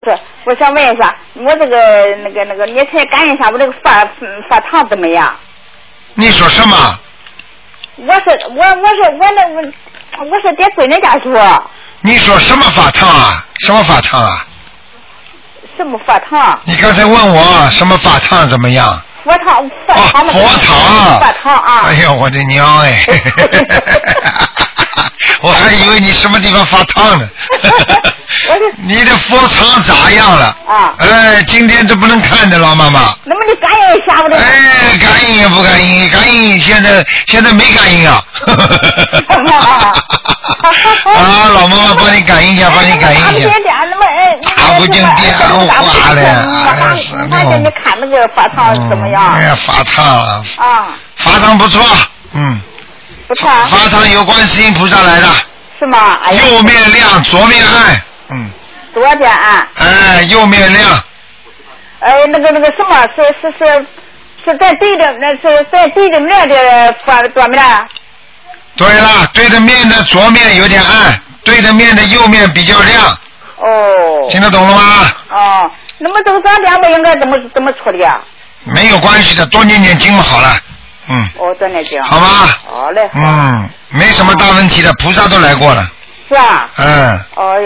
是，我想问一下，我这个你才感应一下我这个发烫怎么样？ 你说什么？ 我是在闺女家说。 你说什么发烫啊？什么发烫啊？ 什么发烫？ 你刚才问我什么发烫怎么样？ 佛烫发烫啊！ 哎呦，我的娘哎！我还以为你什么地方发烫呢。你的佛场咋样了？ 啊！ 哎，今天这不能看的，老妈妈。 那么你感应一下我的？ 哎，感应也不感应，感应现在没感应啊。啊，老妈妈帮你感应一下，帮你感应一下。打不进电话了，哎是那种。 你看那个发烫怎么样？ 哎呀，发烫了。 啊。 发烫不错， 不错。 发烫有观世音菩萨来的。 是吗？哎呀。 右面亮，左面暗。 左边暗。 哎，右面亮。 那个什么是在对着面的左面。 对了，对着面的左面有点暗，对着面的右面比较亮。 哦。 听得懂了吗？ 哦，那么这个咱两个应该怎么处理啊？ 没有关系的，多念念经嘛，好了。 多念经。 好吧。 好嘞。 没什么大问题的，菩萨都来过了。 是啊。 哦。